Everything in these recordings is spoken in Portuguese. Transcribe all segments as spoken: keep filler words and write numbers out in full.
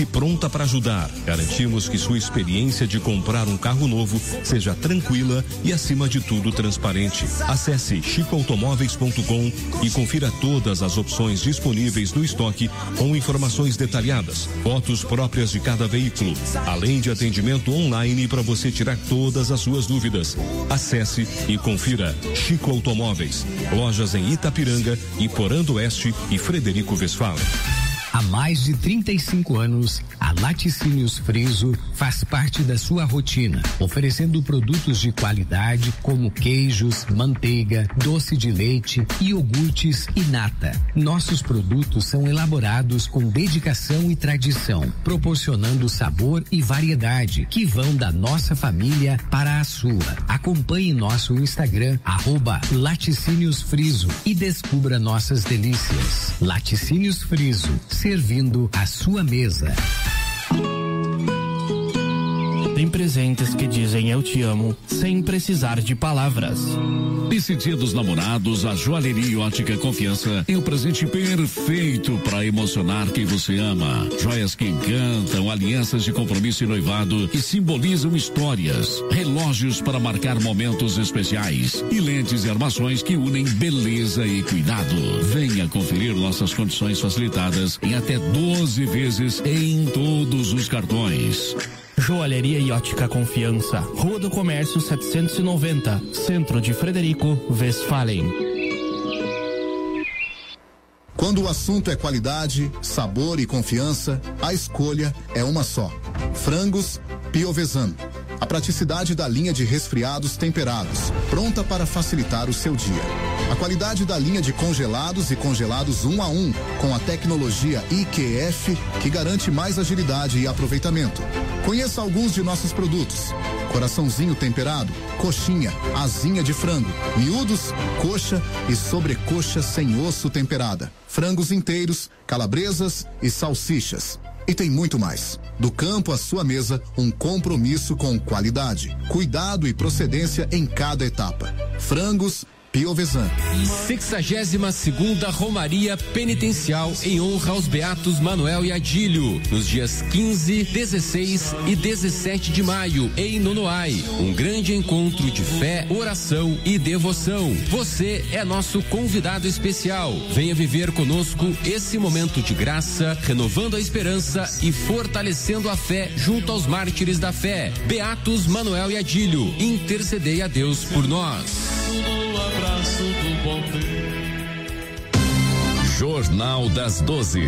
E pronta para ajudar. Garantimos que sua experiência de comprar um carro novo seja tranquila e, acima de tudo, transparente. Acesse chico automóveis ponto com e confira todas as opções disponíveis no estoque com informações detalhadas, fotos próprias de cada veículo, além de atendimento online para você tirar todas as suas dúvidas. Acesse e confira Chico Automóveis. Lojas em Itapiranga, Iporã do Oeste e Frederico Westphalen. Há mais de trinta e cinco anos, a Laticínios Friso faz parte da sua rotina, oferecendo produtos de qualidade como queijos, manteiga, doce de leite, iogurtes e nata. Nossos produtos são elaborados com dedicação e tradição, proporcionando sabor e variedade que vão da nossa família para a sua. Acompanhe nosso Instagram, arroba Laticínios Friso, e descubra nossas delícias. Laticínios Friso, servindo a sua mesa. Tem presentes que dizem eu te amo sem precisar de palavras. Nesse Dia dos Namorados, a Joalheria Ótica Confiança é o presente perfeito para emocionar quem você ama. Joias que encantam, alianças de compromisso e noivado que simbolizam histórias, relógios para marcar momentos especiais e lentes e armações que unem beleza e cuidado. Venha conferir nossas condições facilitadas em até doze vezes em todos os cartões. Joalheria e Ótica Confiança, Rua do Comércio setecentos e noventa, Centro de Frederico Westphalen. Quando o assunto é qualidade, sabor e confiança, a escolha é uma só. Frangos Piovesan. A praticidade da linha de resfriados temperados, pronta para facilitar o seu dia. A qualidade da linha de congelados e congelados um a um, com a tecnologia I Q F, que garante mais agilidade e aproveitamento. Conheça alguns de nossos produtos: coraçãozinho temperado, coxinha, asinha de frango, miúdos, coxa e sobrecoxa sem osso temperada, frangos inteiros, calabresas e salsichas. E tem muito mais. Do campo à sua mesa, um compromisso com qualidade, cuidado e procedência em cada etapa. Frangos Piovesan. sexagésima segunda Romaria Penitencial em honra aos Beatos Manuel e Adílio, nos dias quinze, dezesseis e dezessete de maio, em Nonoai. Um grande encontro de fé, oração e devoção. Você é nosso convidado especial. Venha viver conosco esse momento de graça, renovando a esperança e fortalecendo a fé junto aos mártires da fé. Beatos Manuel e Adílio, intercedei a Deus por nós. Jornal das doze.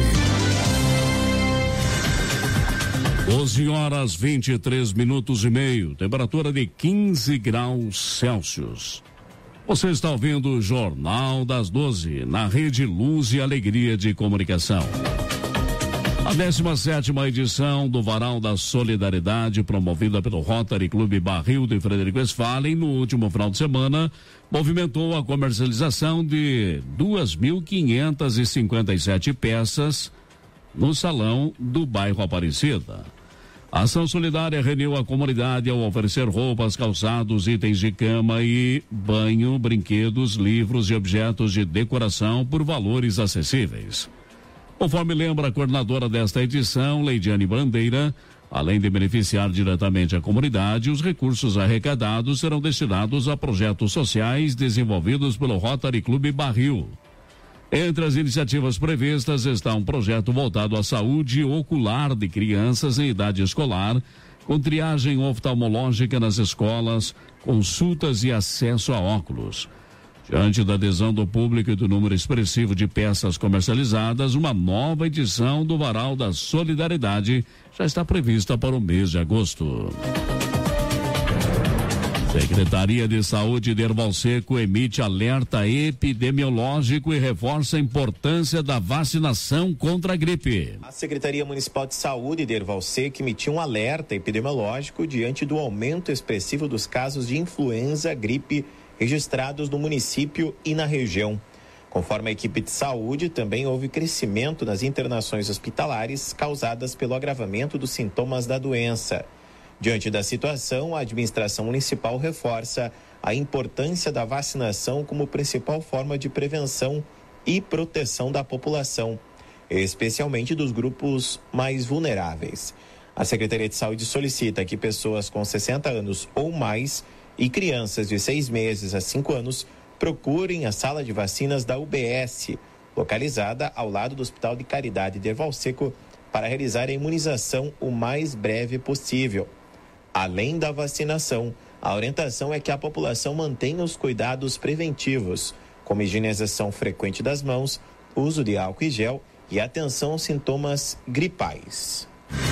doze horas vinte e três minutos e meio, temperatura de quinze graus Celsius. Você está ouvindo o Jornal das doze na Rede Luz e Alegria de Comunicação. A décima sétima edição do Varal da Solidariedade, promovida pelo Rotary Clube Barril de Frederico Westphalen, no último final de semana, movimentou a comercialização de duas mil quinhentas e cinquenta e sete peças no salão do bairro Aparecida. A ação solidária reuniu a comunidade ao oferecer roupas, calçados, itens de cama e banho, brinquedos, livros e objetos de decoração por valores acessíveis. Conforme lembra a coordenadora desta edição, Leidiane Bandeira, além de beneficiar diretamente a comunidade, os recursos arrecadados serão destinados a projetos sociais desenvolvidos pelo Rotary Clube Barril. Entre as iniciativas previstas está um projeto voltado à saúde ocular de crianças em idade escolar, com triagem oftalmológica nas escolas, consultas e acesso a óculos. Diante da adesão do público e do número expressivo de peças comercializadas, uma nova edição do Varal da Solidariedade já está prevista para o mês de agosto. Secretaria de Saúde de Erval Seco emite alerta epidemiológico e reforça a importância da vacinação contra a gripe. A Secretaria Municipal de Saúde de Erval Seco emitiu um alerta epidemiológico diante do aumento expressivo dos casos de influenza, gripe registrados no município e na região. Conforme a equipe de saúde, também houve crescimento nas internações hospitalares causadas pelo agravamento dos sintomas da doença. Diante da situação, a administração municipal reforça a importância da vacinação como principal forma de prevenção e proteção da população. especialmente dos grupos mais vulneráveis. A Secretaria de Saúde solicita que pessoas com sessenta anos ou mais e crianças de seis meses a cinco anos procurem a sala de vacinas da U B S, localizada ao lado do Hospital de Caridade de Erval Seco, para realizar a imunização o mais breve possível. Além da vacinação, a orientação é que a população mantenha os cuidados preventivos, como higienização frequente das mãos, uso de álcool e gel e atenção aos sintomas gripais.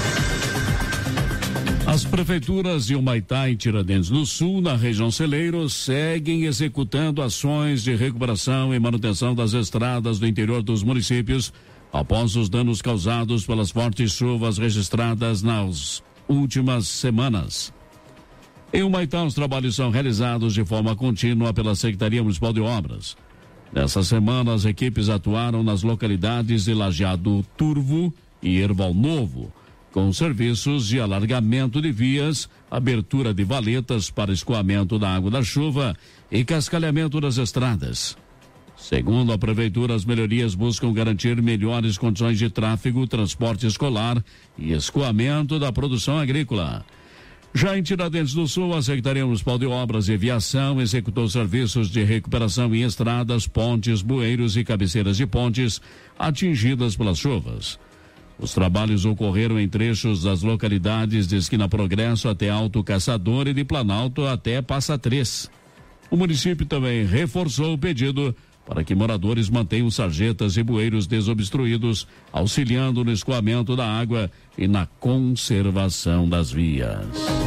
As prefeituras de Humaitá e Tiradentes do Sul, na região Celeiro, seguem executando ações de recuperação e manutenção das estradas do interior dos municípios após os danos causados pelas fortes chuvas registradas nas últimas semanas. Em Humaitá, os trabalhos são realizados de forma contínua pela Secretaria Municipal de Obras. Nessa semana, as equipes atuaram nas localidades de Lajeado Turvo e Erval Novo, com serviços de alargamento de vias, abertura de valetas para escoamento da água da chuva e cascalhamento das estradas. Segundo a Prefeitura, as melhorias buscam garantir melhores condições de tráfego, transporte escolar e escoamento da produção agrícola. Já em Tiradentes do Sul, a Secretaria Municipal de Obras e Viação executou serviços de recuperação em estradas, pontes, bueiros e cabeceiras de pontes atingidas pelas chuvas. Os trabalhos ocorreram em trechos das localidades de Esquina Progresso até Alto Caçador e de Planalto até Passa Três. O município também reforçou o pedido para que moradores mantenham sarjetas e bueiros desobstruídos, auxiliando no escoamento da água e na conservação das vias.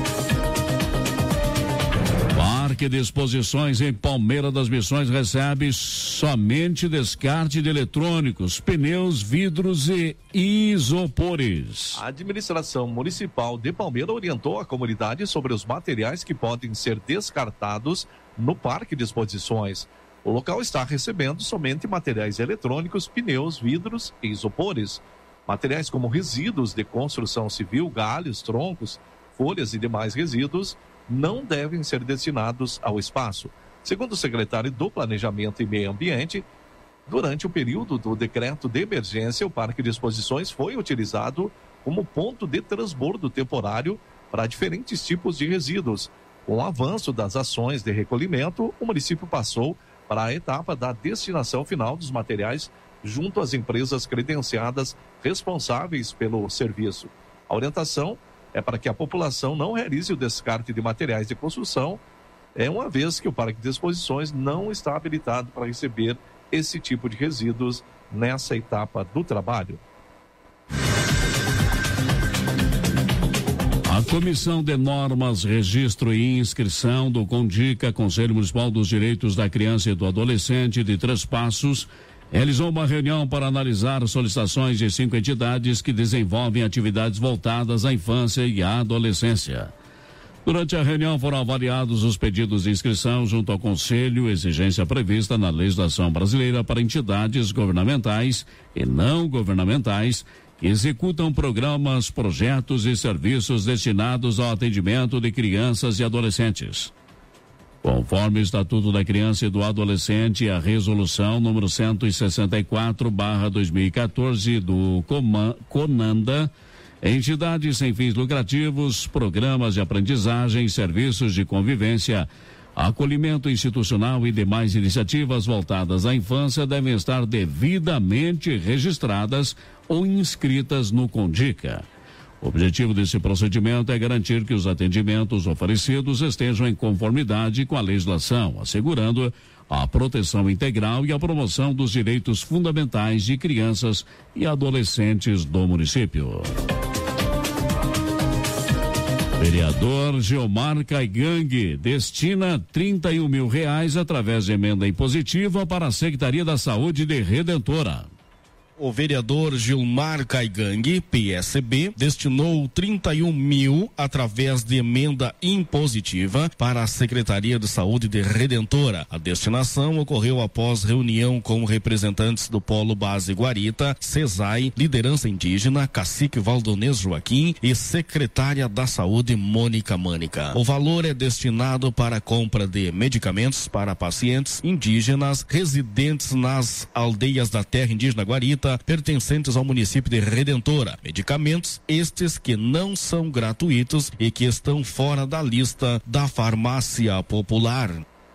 Parque de Exposições em Palmeira das Missões recebe somente descarte de eletrônicos, pneus, vidros e isopores. A administração municipal de Palmeira orientou a comunidade sobre os materiais que podem ser descartados no Parque de Exposições. O local está recebendo somente materiais eletrônicos, pneus, vidros e isopores. Materiais como resíduos de construção civil, galhos, troncos, folhas e demais resíduos não devem ser destinados ao espaço. Segundo o secretário do Planejamento e Meio Ambiente, durante o período do decreto de emergência, o Parque de Exposições foi utilizado como ponto de transbordo temporário para diferentes tipos de resíduos. Com o avanço das ações de recolhimento, o município passou para a etapa da destinação final dos materiais junto às empresas credenciadas responsáveis pelo serviço. A orientação é para que a população não realize o descarte de materiais de construção, é uma vez que o Parque de Exposições não está habilitado para receber esse tipo de resíduos nessa etapa do trabalho. A Comissão de Normas, Registro e Inscrição do CONDICA, Conselho Municipal dos Direitos da Criança e do Adolescente de Três Passos, realizou uma reunião para analisar solicitações de cinco entidades que desenvolvem atividades voltadas à infância e à adolescência. Durante a reunião foram avaliados os pedidos de inscrição junto ao Conselho, exigência prevista na legislação brasileira para entidades governamentais e não governamentais que executam programas, projetos e serviços destinados ao atendimento de crianças e adolescentes. Conforme o Estatuto da Criança e do Adolescente e a Resolução número cento e sessenta e quatro barra dois mil e quatorze do CONANDA, entidades sem fins lucrativos, programas de aprendizagem, serviços de convivência, acolhimento institucional e demais iniciativas voltadas à infância devem estar devidamente registradas ou inscritas no CONDICA. O objetivo desse procedimento é garantir que os atendimentos oferecidos estejam em conformidade com a legislação, assegurando a proteção integral e a promoção dos direitos fundamentais de crianças e adolescentes do município. Vereador Gilmar Caigangue destina trinta e um mil reais através de emenda impositiva para a Secretaria da Saúde de Redentora. O vereador Gilmar Caigangue, P S B, destinou trinta e um mil através de emenda impositiva para a Secretaria de Saúde de Redentora. A destinação ocorreu após reunião com representantes do Polo Base Guarita, CESAI, Liderança Indígena, Cacique Valdonês Joaquim e Secretária da Saúde Mônica Mânica. O valor é destinado para a compra de medicamentos para pacientes indígenas residentes nas aldeias da terra indígena Guarita, gratuita pertencentes ao município de Redentora. Medicamentos estes que não são gratuitos e que estão fora da lista da farmácia popular.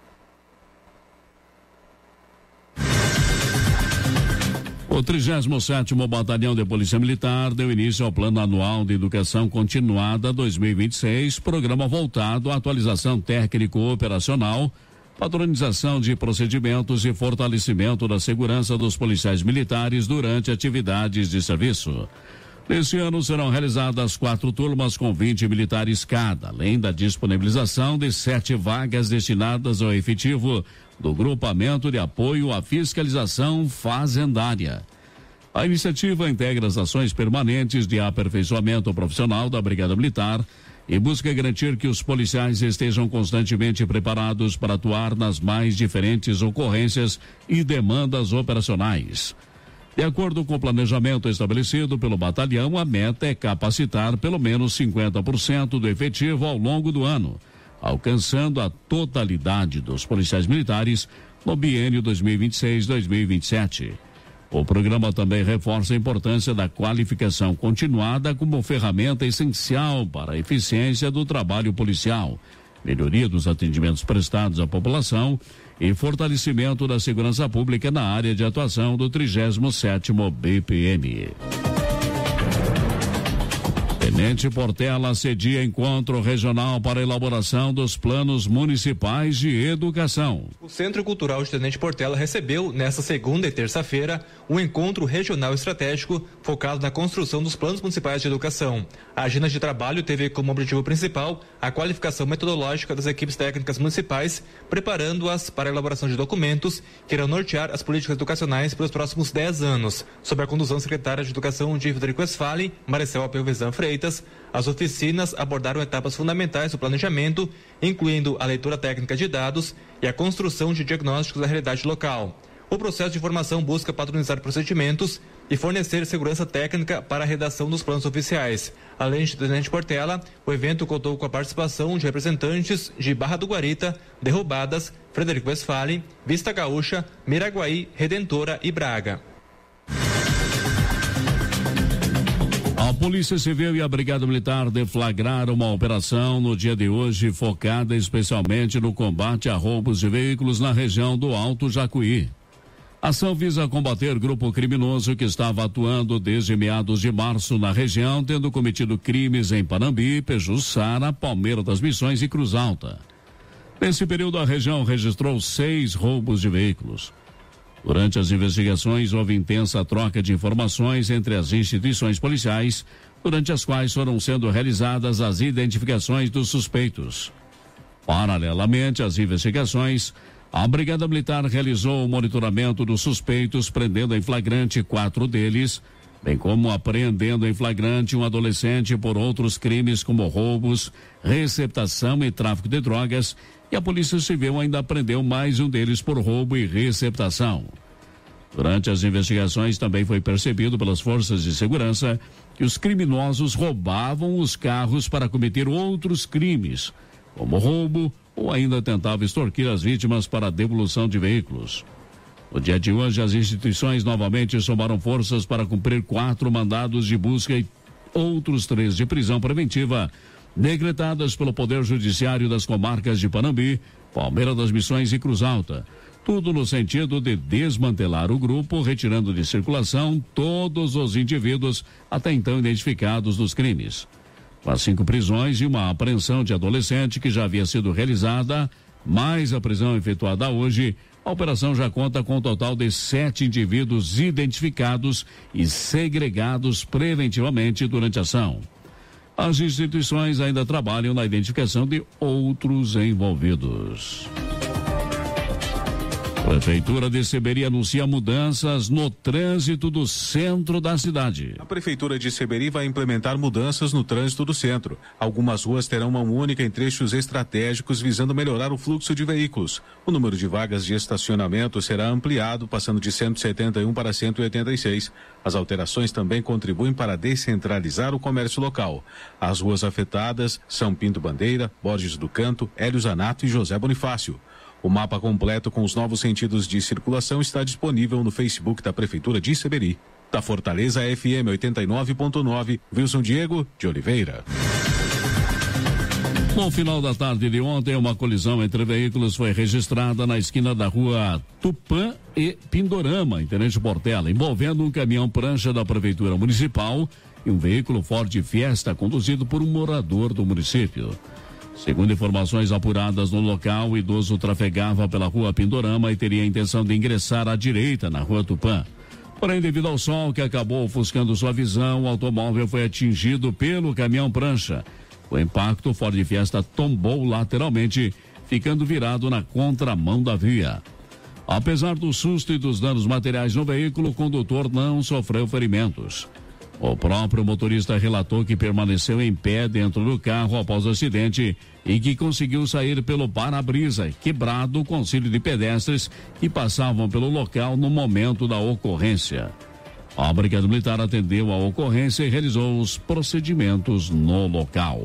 O trigésimo sétimo Batalhão de Polícia Militar deu início ao Plano Anual de Educação Continuada dois mil e vinte e seis, programa voltado à atualização técnico-operacional, padronização de procedimentos e fortalecimento da segurança dos policiais militares durante atividades de serviço. Neste ano serão realizadas quatro turmas com vinte militares cada, além da disponibilização de sete vagas destinadas ao efetivo do Grupamento de Apoio à Fiscalização Fazendária. A iniciativa integra as ações permanentes de aperfeiçoamento profissional da Brigada Militar e busca garantir que os policiais estejam constantemente preparados para atuar nas mais diferentes ocorrências e demandas operacionais. De acordo com o planejamento estabelecido pelo batalhão, a meta é capacitar pelo menos cinquenta por cento do efetivo ao longo do ano, alcançando a totalidade dos policiais militares no biênio dois mil e vinte e seis a dois mil e vinte e sete. O programa também reforça a importância da qualificação continuada como ferramenta essencial para a eficiência do trabalho policial, melhoria dos atendimentos prestados à população e fortalecimento da segurança pública na área de atuação do trigésimo sétimo B P M. Tenente Portela cedia encontro regional para elaboração dos planos municipais de educação. O Centro Cultural de Tenente Portela recebeu, nesta segunda e terça-feira, um encontro regional estratégico focado na construção dos planos municipais de educação. A agenda de trabalho teve como objetivo principal a qualificação metodológica das equipes técnicas municipais, preparando-as para a elaboração de documentos que irão nortear as políticas educacionais pelos próximos dez anos, sob a condução da secretária de Educação de Frederico Westphalen, Maricel Pelvezan Freitas. As oficinas abordaram etapas fundamentais do planejamento, incluindo a leitura técnica de dados e a construção de diagnósticos da realidade local. O processo de formação busca padronizar procedimentos e fornecer segurança técnica para a redação dos planos oficiais. Além de Tenente Portela, o evento contou com a participação de representantes de Barra do Guarita, Derrubadas, Frederico Westphalen, Vista Gaúcha, Miraguaí, Redentora e Braga. A Polícia Civil e a Brigada Militar deflagraram uma operação no dia de hoje focada especialmente no combate a roubos de veículos na região do Alto Jacuí. A ação visa combater grupo criminoso que estava atuando desde meados de março na região, tendo cometido crimes em Panambi, Pejuçara, Palmeira das Missões e Cruz Alta. Nesse período, a região registrou seis roubos de veículos. Durante as investigações, houve intensa troca de informações entre as instituições policiais, durante as quais foram sendo realizadas as identificações dos suspeitos. Paralelamente às investigações, a Brigada Militar realizou o monitoramento dos suspeitos, prendendo em flagrante quatro deles, bem como apreendendo em flagrante um adolescente por outros crimes como roubos, receptação e tráfico de drogas, e a Polícia Civil ainda apreendeu mais um deles por roubo e receptação. Durante as investigações também foi percebido pelas forças de segurança que os criminosos roubavam os carros para cometer outros crimes, como roubo, ou ainda tentavam extorquir as vítimas para a devolução de veículos. No dia de hoje, as instituições novamente somaram forças para cumprir quatro mandados de busca e outros três de prisão preventiva, decretadas pelo Poder Judiciário das comarcas de Panambi, Palmeira das Missões e Cruz Alta. Tudo no sentido de desmantelar o grupo, retirando de circulação todos os indivíduos até então identificados dos crimes. Com as cinco prisões e uma apreensão de adolescente que já havia sido realizada, mais a prisão efetuada hoje, a operação já conta com um total de sete indivíduos identificados e segregados preventivamente durante a ação. As instituições ainda trabalham na identificação de outros envolvidos. Prefeitura de Seberi anuncia mudanças no trânsito do centro da cidade. A Prefeitura de Seberi vai implementar mudanças no trânsito do centro. Algumas ruas terão uma única em trechos estratégicos visando melhorar o fluxo de veículos. O número de vagas de estacionamento será ampliado, passando de cento e setenta e um para cento e oitenta e seis. As alterações também contribuem para descentralizar o comércio local. As ruas afetadas são Pinto Bandeira, Borges do Canto, Hélio Zanato e José Bonifácio. O mapa completo com os novos sentidos de circulação está disponível no Facebook da Prefeitura de Seberi. Da Fortaleza F M oitenta e nove ponto nove, Wilson Diego de Oliveira. No final da tarde de ontem, uma colisão entre veículos foi registrada na esquina da rua Tupã e Pindorama, em Tenente Portela, envolvendo um caminhão prancha da Prefeitura Municipal e um veículo Ford Fiesta conduzido por um morador do município. Segundo informações apuradas no local, o idoso trafegava pela rua Pindorama e teria a intenção de ingressar à direita na rua Tupã. Porém, devido ao sol que acabou ofuscando sua visão, o automóvel foi atingido pelo caminhão prancha. O impacto, o Ford Fiesta tombou lateralmente, ficando virado na contramão da via. Apesar do susto e dos danos materiais no veículo, o condutor não sofreu ferimentos. O próprio motorista relatou que permaneceu em pé dentro do carro após o acidente e que conseguiu sair pelo para-brisa, quebrado com auxílio de pedestres que passavam pelo local no momento da ocorrência. A Brigada Militar atendeu a ocorrência e realizou os procedimentos no local.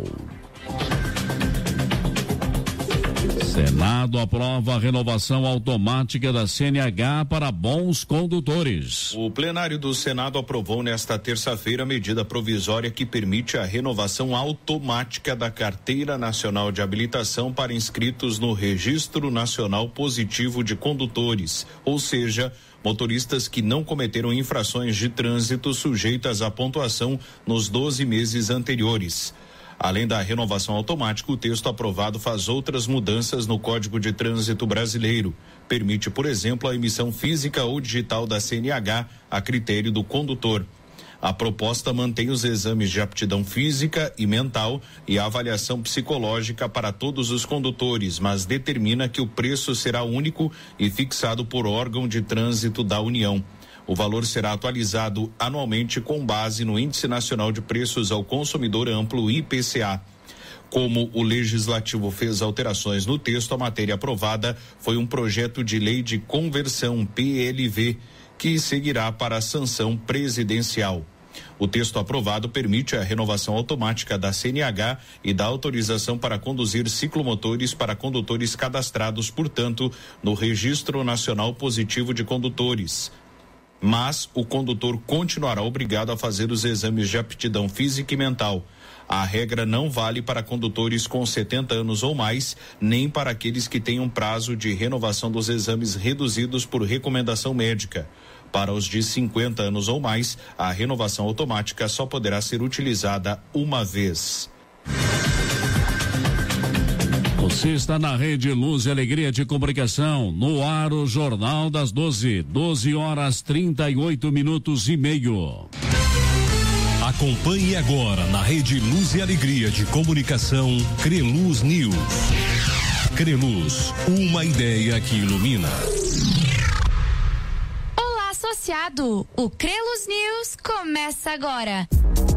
Senado aprova a renovação automática da C N H para bons condutores. O plenário do Senado aprovou nesta terça-feira a medida provisória que permite a renovação automática da Carteira Nacional de Habilitação para inscritos no Registro Nacional Positivo de Condutores, ou seja, motoristas que não cometeram infrações de trânsito sujeitas à pontuação nos doze meses anteriores. Além da renovação automática, o texto aprovado faz outras mudanças no Código de Trânsito Brasileiro. Permite, por exemplo, a emissão física ou digital da C N H a critério do condutor. A proposta mantém os exames de aptidão física e mental e a avaliação psicológica para todos os condutores, mas determina que o preço será único e fixado por órgão de trânsito da União. O valor será atualizado anualmente com base no Índice Nacional de Preços ao Consumidor Amplo, I P C A. Como o Legislativo fez alterações no texto, a matéria aprovada foi um projeto de lei de conversão, P L V, que seguirá para a sanção presidencial. O texto aprovado permite a renovação automática da C N H e da autorização para conduzir ciclomotores para condutores cadastrados, portanto, no Registro Nacional Positivo de Condutores. Mas o condutor continuará obrigado a fazer os exames de aptidão física e mental. A regra não vale para condutores com setenta anos ou mais, nem para aqueles que tenham prazo de renovação dos exames reduzidos por recomendação médica. Para os de cinquenta anos ou mais, a renovação automática só poderá ser utilizada uma vez. Você está na Rede Luz e Alegria de Comunicação, no ar o Jornal das doze, doze horas trinta e oito minutos e meio. Acompanhe agora na Rede Luz e Alegria de Comunicação, Creluz News. Creluz, uma ideia que ilumina. Olá, associado! O Creluz News começa agora.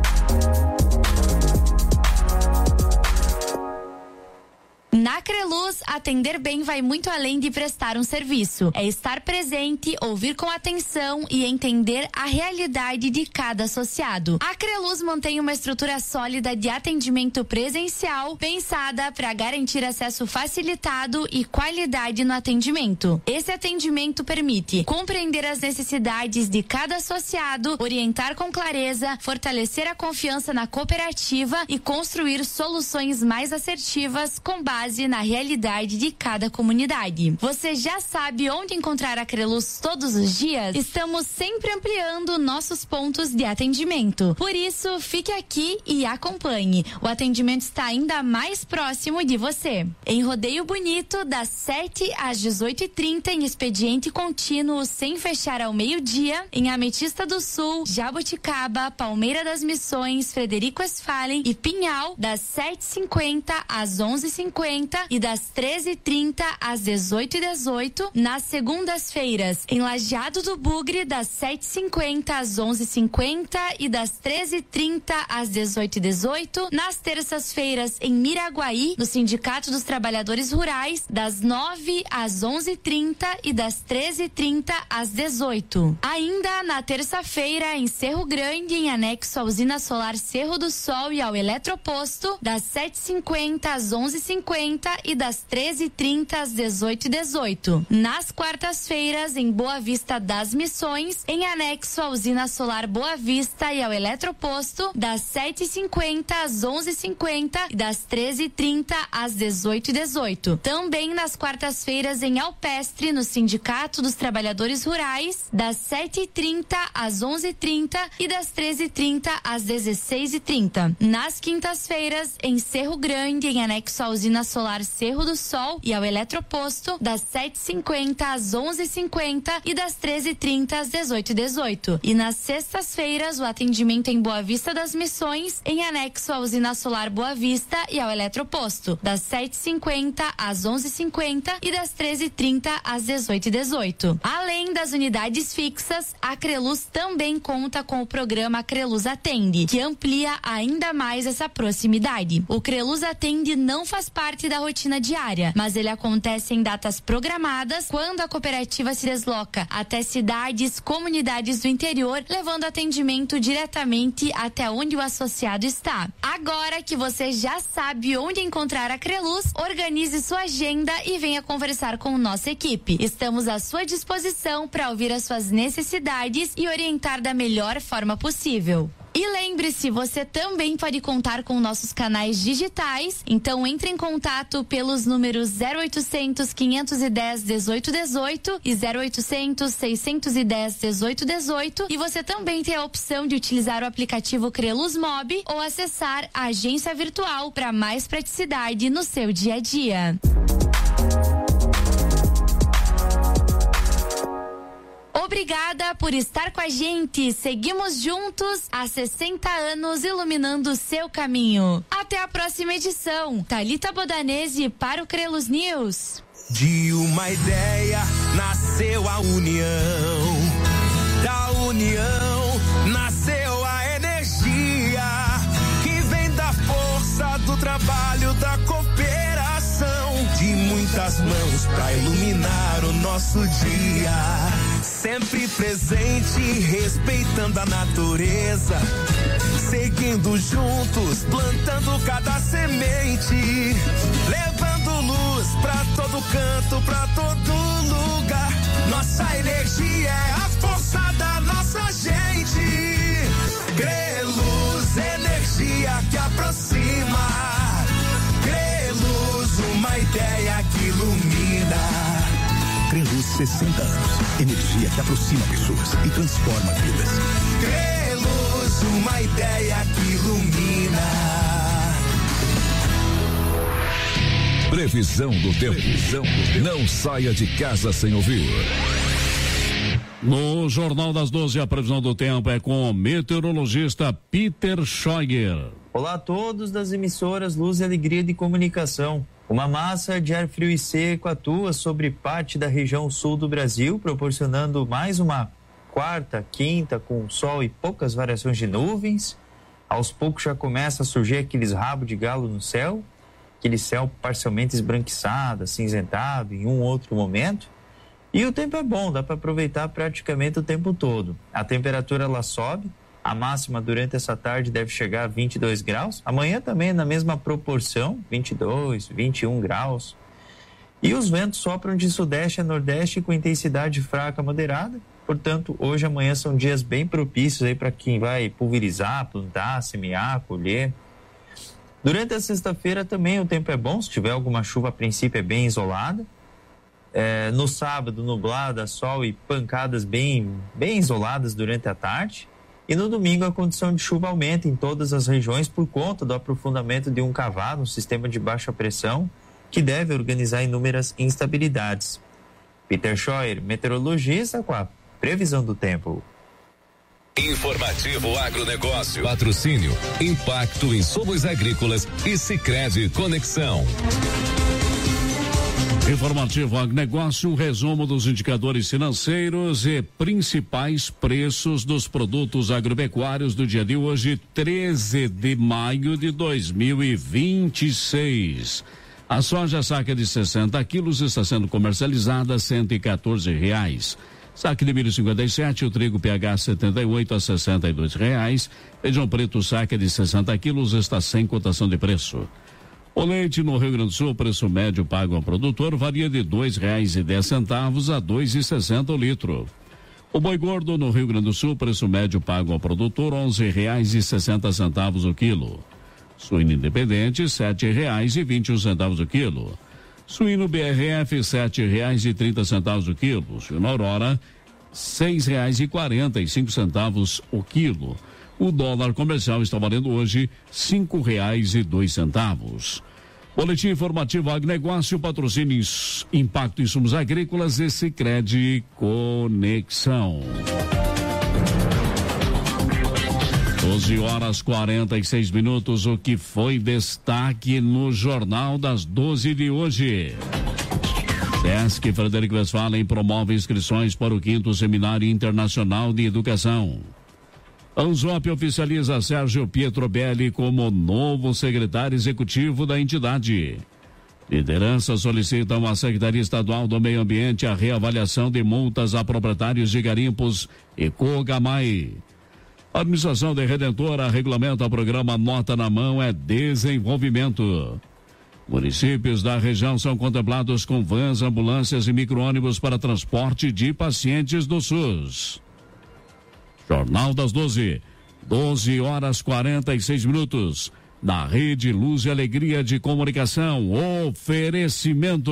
Na Creluz, atender bem vai muito além de prestar um serviço. É estar presente, ouvir com atenção e entender a realidade de cada associado. A Creluz mantém uma estrutura sólida de atendimento presencial, pensada para garantir acesso facilitado e qualidade no atendimento. Esse atendimento permite compreender as necessidades de cada associado, orientar com clareza, fortalecer a confiança na cooperativa e construir soluções mais assertivas com base na realidade de cada comunidade. Você já sabe onde encontrar a Creluz todos os dias? Estamos sempre ampliando nossos pontos de atendimento. Por isso, fique aqui e acompanhe. O atendimento está ainda mais próximo de você. Em Rodeio Bonito, das sete às dezoito e trinta, em expediente contínuo, sem fechar ao meio-dia. Em Ametista do Sul, Jaboticaba, Palmeira das Missões, Frederico Westphalen e Pinhal, das sete e cinquenta às onze e cinquenta e das treze e trinta às dezoito e dezoito. Nas segundas-feiras, em Lajeado do Bugre, das sete e cinquenta às onze e cinquenta e das treze e trinta às dezoito e dezoito. Nas terças-feiras, em Miraguaí, no Sindicato dos Trabalhadores Rurais, das nove às onze e trinta e das treze e trinta às dezoito. Ainda na terça-feira, em Cerro Grande, em anexo à usina solar Cerro do Sol e ao Eletroposto, das sete e cinquenta às onze e cinquenta e das das treze e trinta às dezoito e dezoito. Nas quartas-feiras, em Boa Vista das Missões, em anexo à usina solar Boa Vista e ao eletroposto, das sete e cinquenta às onze e cinquenta e das treze e trinta às dezoito e dezoito. Também nas quartas-feiras, em Alpestre, no Sindicato dos Trabalhadores Rurais, das sete e trinta às onze e trinta e das treze e trinta às dezesseis e trinta. Nas quintas-feiras, em Cerro Grande, em anexo à usina solar Cerro do Sol e ao eletroposto, das sete e cinquenta às onze e cinquenta e das treze e trinta às dezoito e dezoito. E nas sextas-feiras, o atendimento em Boa Vista das Missões, em anexo à usina solar Boa Vista e ao eletroposto, das sete e cinquenta às onze e cinquenta e das treze e trinta às dezoito e dezoito. Além das unidades fixas, a Creluz também conta com o programa Creluz Atende, que amplia ainda mais essa proximidade. O Creluz Atende não faz parte da rotina diária, mas ele acontece em datas programadas, quando a cooperativa se desloca até cidades, comunidades do interior, levando atendimento diretamente até onde o associado está. Agora que você já sabe onde encontrar a Creluz, organize sua agenda e venha conversar com nossa equipe. Estamos à sua disposição para ouvir as suas necessidades e orientar da melhor forma possível. E lembre-se, você também pode contar com nossos canais digitais, então entre em contato pelos números zero oitocentos, quinhentos e dez, dezoito dezoito e zero oitocentos, seiscentos e dez, dezoito dezoito, e você também tem a opção de utilizar o aplicativo Creluz Mob ou acessar a agência virtual para mais praticidade no seu dia a dia. Obrigada por estar com a gente. Seguimos juntos há sessenta anos iluminando o seu caminho. Até a próxima edição. Thalita Bodanese para o Creluz News. De uma ideia nasceu a união. Da união nasceu a energia que vem da força do trabalho, da cooperação, de muitas mãos pra iluminar o nosso dia. Sempre presente, respeitando a natureza, seguindo juntos, plantando cada semente, levando luz pra todo canto, pra todo lugar. Nossa energia é a força da nossa gente. Creluz, energia que aproxima. Creluz, uma ideia que ilumina. Creluz, sessenta anos. Energia que aproxima pessoas e transforma vidas. Creluz, uma ideia que ilumina. Previsão do tempo. Previsão do tempo. Não saia de casa sem ouvir. No Jornal das doze, a previsão do tempo é com o meteorologista Peter Scheuger. Olá a todos das emissoras Luz e Alegria de Comunicação. Uma massa de ar frio e seco atua sobre parte da região sul do Brasil, proporcionando mais uma quarta, quinta com sol e poucas variações de nuvens. Aos poucos já começa a surgir aqueles rabos de galo no céu, aquele céu parcialmente esbranquiçado, acinzentado em um outro momento. E o tempo é bom, dá para aproveitar praticamente o tempo todo. A temperatura ela sobe. A máxima durante essa tarde deve chegar a vinte e dois graus. Amanhã também na mesma proporção, vinte e dois, vinte e um graus. E os ventos sopram de sudeste a nordeste com intensidade fraca a moderada. Portanto, hoje e amanhã são dias bem propícios aí para quem vai pulverizar, plantar, semear, colher. Durante a sexta-feira também o tempo é bom. Se tiver alguma chuva, a princípio é bem isolada. É, no sábado, nublada, sol e pancadas bem, bem isoladas durante a tarde. E no domingo a condição de chuva aumenta em todas as regiões por conta do aprofundamento de um cavado, um sistema de baixa pressão, que deve organizar inúmeras instabilidades. Peter Scheuer, meteorologista, com a previsão do tempo. Informativo Agronegócio. Patrocínio, Impacto Insumos Agrícolas e Sicredi Conexão. Informativo Agronegócio, resumo dos indicadores financeiros e principais preços dos produtos agropecuários do dia de hoje, treze de maio de dois mil e vinte e seis. A soja saca de sessenta quilos está sendo comercializada a cento e quatorze reais. Saque de milho cinquenta e sete, o trigo P H setenta e oito a sessenta e dois reais. Feijão preto saca de sessenta quilos está sem cotação de preço. O leite no Rio Grande do Sul, preço médio pago ao produtor varia de dois reais e dez centavos a dois e sessenta o litro. O boi gordo no Rio Grande do Sul, preço médio pago ao produtor onze reais e sessenta centavos o quilo. Suíno independente sete reais e vinte e um centavos o quilo. Suíno B R F sete reais e trinta centavos o quilo. Suíno Aurora seis reais e quarenta e cinco centavos o quilo. O dólar comercial está valendo hoje cinco reais e dois centavos. Boletim informativo Agronegócio, patrocínio Impacto Insumos Agrícolas e Sicredi Conexão. doze horas quarenta e seis minutos, o que foi destaque no Jornal das doze de hoje. Sesc Frederico Westphalen promove inscrições para o quinto Seminário Internacional de Educação. Anzop oficializa Sérgio Pietrobelli como novo secretário executivo da entidade. Lideranças solicitam à Secretaria Estadual do Meio Ambiente a reavaliação de multas a proprietários de garimpos e Cogamai. A administração de Redentora regulamenta o programa Nota na Mão é Desenvolvimento. Municípios da região são contemplados com vans, ambulâncias e micro-ônibus para transporte de pacientes do SUS. Jornal das doze, doze horas quarenta e seis minutos. Na Rede Luz e Alegria de Comunicação, oferecimento.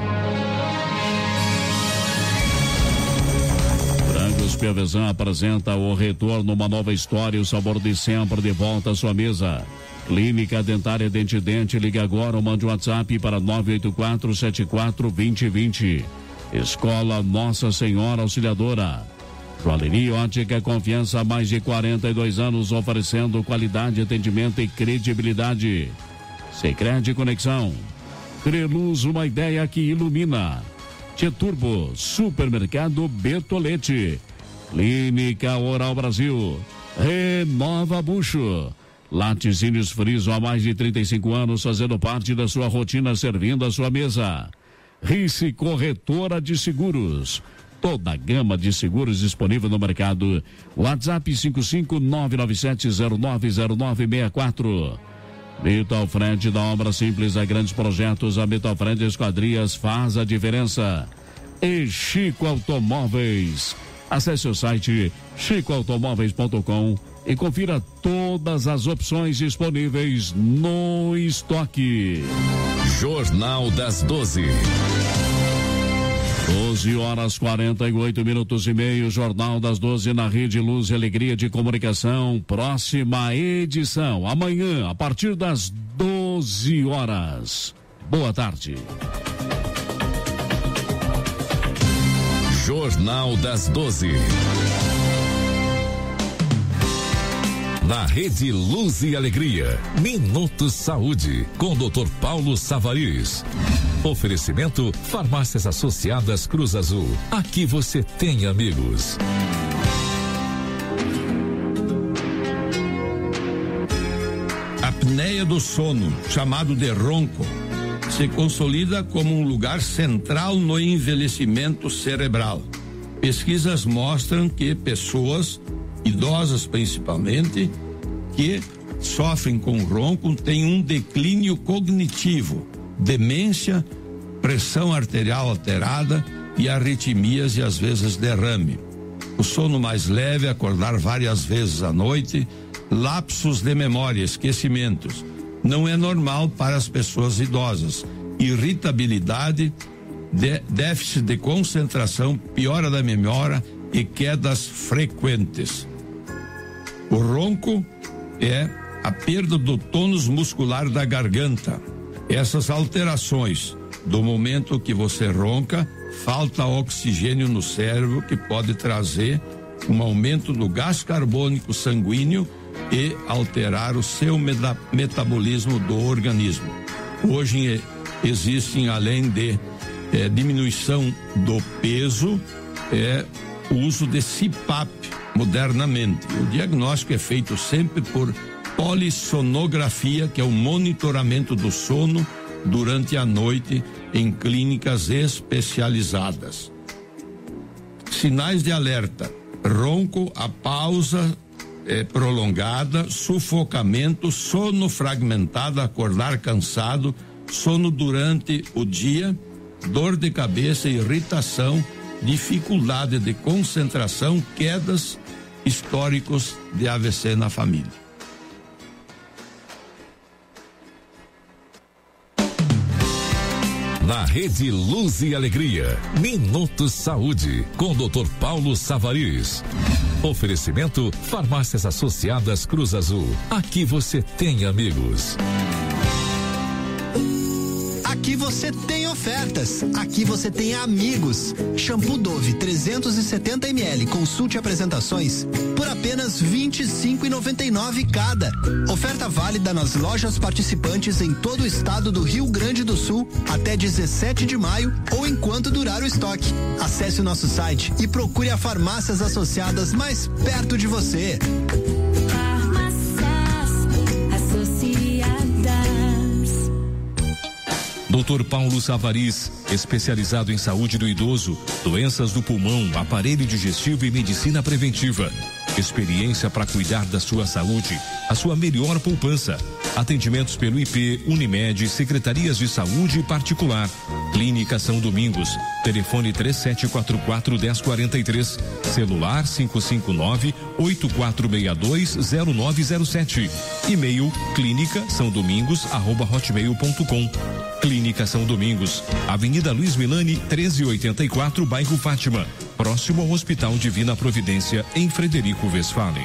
Frangos Pievesan apresenta o retorno, uma nova história, o sabor de sempre de volta à sua mesa. Clínica Dentária Dente Dente, liga agora ou mande um WhatsApp para nove oito quatro sete quatro dois zero dois zero. Escola Nossa Senhora Auxiliadora. Joalheria Ótica Confiança há mais de quarenta e dois anos, oferecendo qualidade, atendimento e credibilidade. Sicredi Conexão. Creluz, uma ideia que ilumina. Tieturbo, Supermercado Bertolete. Clínica Oral Brasil. Renova Bucho. Laticínios Friso há mais de trinta e cinco anos, fazendo parte da sua rotina, servindo a sua mesa. Rice Corretora de Seguros. Toda a gama de seguros disponível no mercado. WhatsApp cinco cinco nove nove sete zero nove zero nove seis quatro. Metalfred, da obra simples a grandes projetos, a Metalfred Esquadrias faz a diferença. E Chico Automóveis. Acesse o site chico automóveis ponto com e confira todas as opções disponíveis no estoque. Jornal das doze. doze horas quarenta e oito minutos e meio, Jornal das doze na Rede Luz e Alegria de Comunicação. Próxima edição, amanhã, a partir das doze horas. Boa tarde. Jornal das doze. Na Rede Luz e Alegria, Minuto Saúde, com o doutor Paulo Savariz. Oferecimento Farmácias Associadas Cruz Azul. Aqui você tem amigos. A apneia do sono, chamado de ronco, se consolida como um lugar central no envelhecimento cerebral. Pesquisas mostram que pessoas, idosas principalmente, que sofrem com ronco têm um declínio cognitivo, demência, pressão arterial alterada e arritmias e às vezes derrame. O sono mais leve, acordar várias vezes à noite, lapsos de memória, esquecimentos. Não é normal para as pessoas idosas. Irritabilidade, de, déficit de concentração, piora da memória e quedas frequentes. O ronco é a perda do tônus muscular da garganta. Essas alterações do momento que você ronca, falta oxigênio no cérebro, que pode trazer um aumento do gás carbônico sanguíneo e alterar o seu meta- metabolismo do organismo. Hoje existem, além de eh, diminuição do peso, é o uso de C PAP modernamente. O diagnóstico é feito sempre por polissonografia, que é o monitoramento do sono durante a noite em clínicas especializadas. Sinais de alerta: ronco, a pausa eh, prolongada, sufocamento, sono fragmentado, acordar cansado, sono durante o dia, dor de cabeça, irritação, dificuldade de concentração, quedas, históricos de A V C na família. Na Rede Luz e Alegria, Minutos Saúde, com o doutor Paulo Savariz. Oferecimento Farmácias Associadas Cruz Azul. Aqui você tem amigos. Aqui você tem ofertas, aqui você tem amigos. Shampoo Dove trezentos e setenta mililitros, consulte apresentações por apenas vinte e cinco reais e noventa e nove cada. Oferta válida nas lojas participantes em todo o estado do Rio Grande do Sul até dezessete de maio ou enquanto durar o estoque. Acesse o nosso site e procure a Farmácias Associadas mais perto de você. doutor Paulo Savariz, especializado em saúde do idoso, doenças do pulmão, aparelho digestivo e medicina preventiva. Experiência para cuidar da sua saúde, a sua melhor poupança. Atendimentos pelo I P, Unimed, Secretarias de Saúde particular. Clínica São Domingos. Telefone três sete quatro quatro, um zero quatro três. Celular cinco cinco nove, oito quatro seis dois, zero nove zero sete. E-mail clínica são domingos arroba hotmail ponto com. Clínica São Domingos, Avenida Luiz Milani, treze oitenta e quatro, bairro Fátima, próximo ao Hospital Divina Providência, em Frederico Westphalen.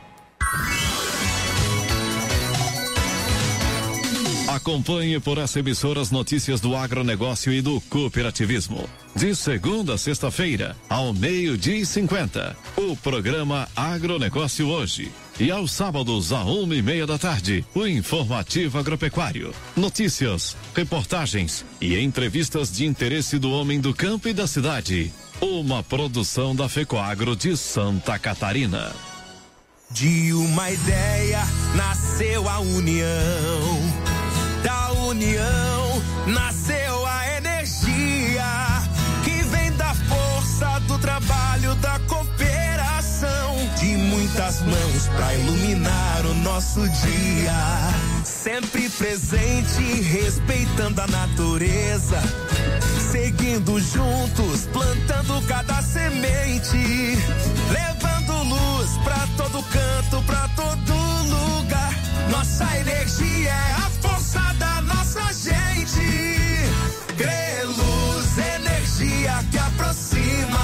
Acompanhe por essa emissora as notícias do agronegócio e do cooperativismo. De segunda a sexta-feira, ao meio-dia e cinquenta, o programa Agronegócio Hoje. E aos sábados, à uma e meia da tarde, o Informativo Agropecuário. Notícias, reportagens e entrevistas de interesse do homem do campo e da cidade. Uma produção da FECOAGRO de Santa Catarina. De uma ideia nasceu a união. Da união nasceu a energia que vem da força do trabalho, da cooperação, de muitas mãos pra iluminar o nosso dia. Sempre presente, respeitando a natureza, seguindo juntos, plantando cada semente, levando luz pra todo canto, pra todo lugar. Nossa energia é a força da nossa gente. Creluz, energia que aproxima.